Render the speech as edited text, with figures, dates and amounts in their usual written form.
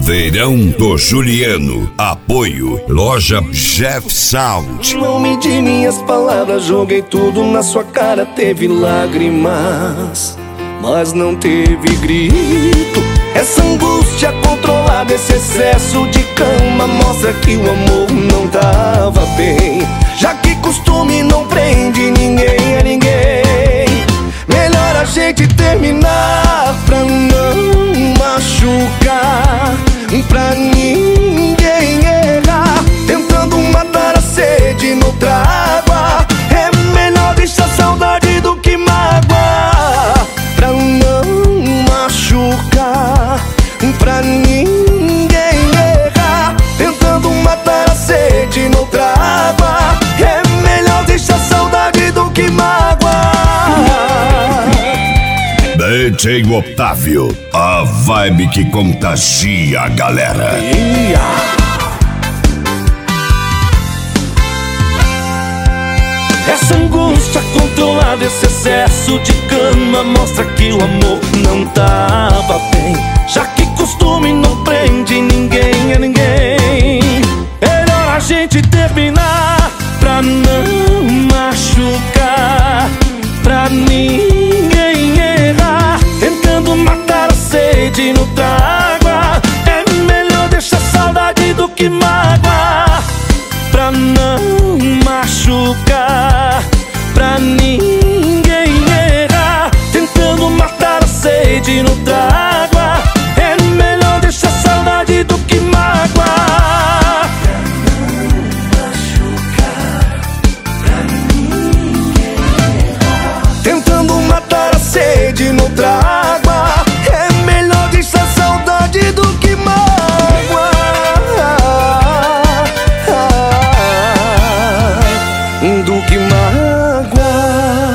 Verão do Juliano. Apoio Loja Jeff Sound. Não medi minhas palavras, joguei tudo na sua cara. Teve lágrimas, mas não teve grito. Essa angústia controlada, esse excesso de cama mostra que o amor não tava bem. Já que costume não prende ninguém a ninguém, melhor a gente terminar pra não machucar, pra ninguém errar. Tentando matar a sede noutra água, é melhor deixar saudade do que mágoa. Pra não machucar, pra ninguém errar. Tentando matar a sede noutra água, é melhor deixar saudade do que mágoa. DJ Otávio, a vibe que contagia a galera. Essa angústia controlada, esse excesso de cama mostra que o amor não tava bem. Já que costume não prende ninguém a ninguém, melhor a gente terminar pra não machucar, pra ninguém errar. Tentando matar a sede noutra água, é melhor deixar saudade do que mágoa. Pra não machucar, pra ninguém errar. Tentando matar a sede noutra água, é melhor deixar saudade do que mágoa. Tentando matar a sede noutra água, é melhor deixar saudade do que mágoa. Do que mágoa.